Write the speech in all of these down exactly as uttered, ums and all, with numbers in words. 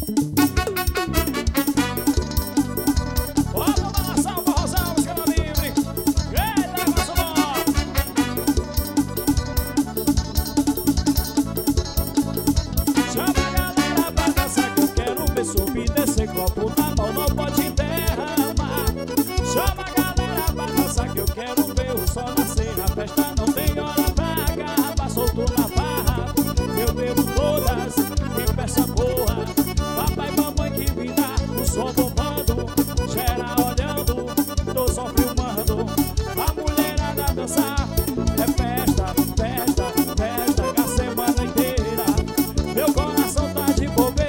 Subir desse copo na mão, não pode derramar. Chama a galera pra dançar que eu quero ver o sol nascer. A festa não tem hora pra acabar, solto na barra. Eu bebo todas, quem peça boa. Papai e mamãe que me dá o som bombando. Geral olhando, tô só filmando. A mulherada dançar, é festa, festa, festa, a semana inteira. Meu coração tá de bobeira.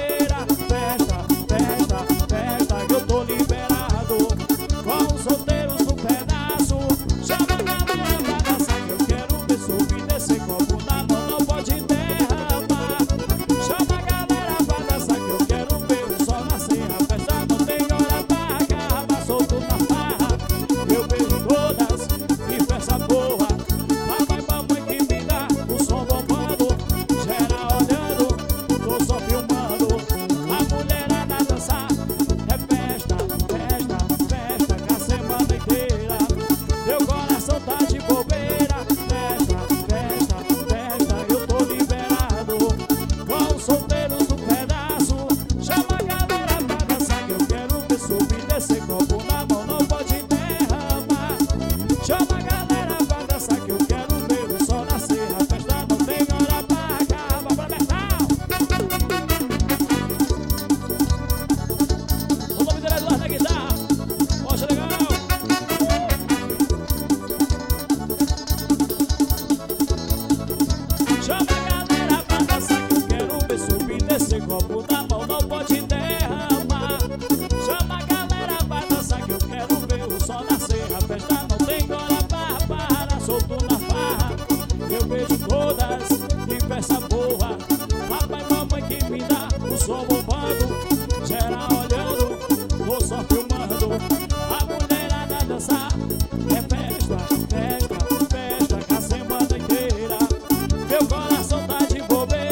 Esse copo na mão não pode derramar. Chama a galera pra dançar que eu quero ver o sol nascer. A festa não tem hora pra parar, solto na farra. Eu vejo todas em festa boa. Papai e mamãe que me dá o som bombando. Geral olhando, vou só filmando. A mulherada dançar, é festa, festa, festa, com a semana inteira. Meu coração tá de bobeira.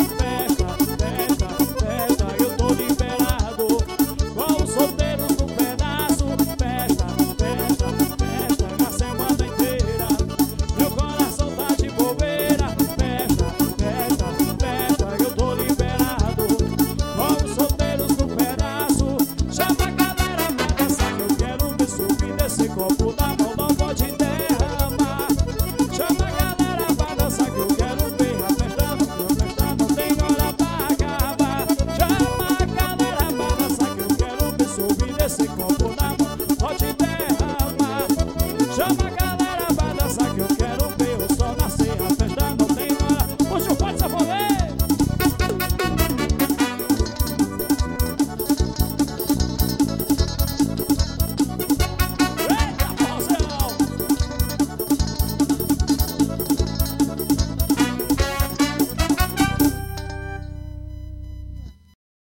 Esse copo na mão não pode derramar. Chama a galera pra dançar que eu quero ver a festa. A festa não tem hora pra acabar. Chama a galera pra dançar que eu quero ver subir desse copo na mão, pode derramar. Chama a galera pra dançar que eu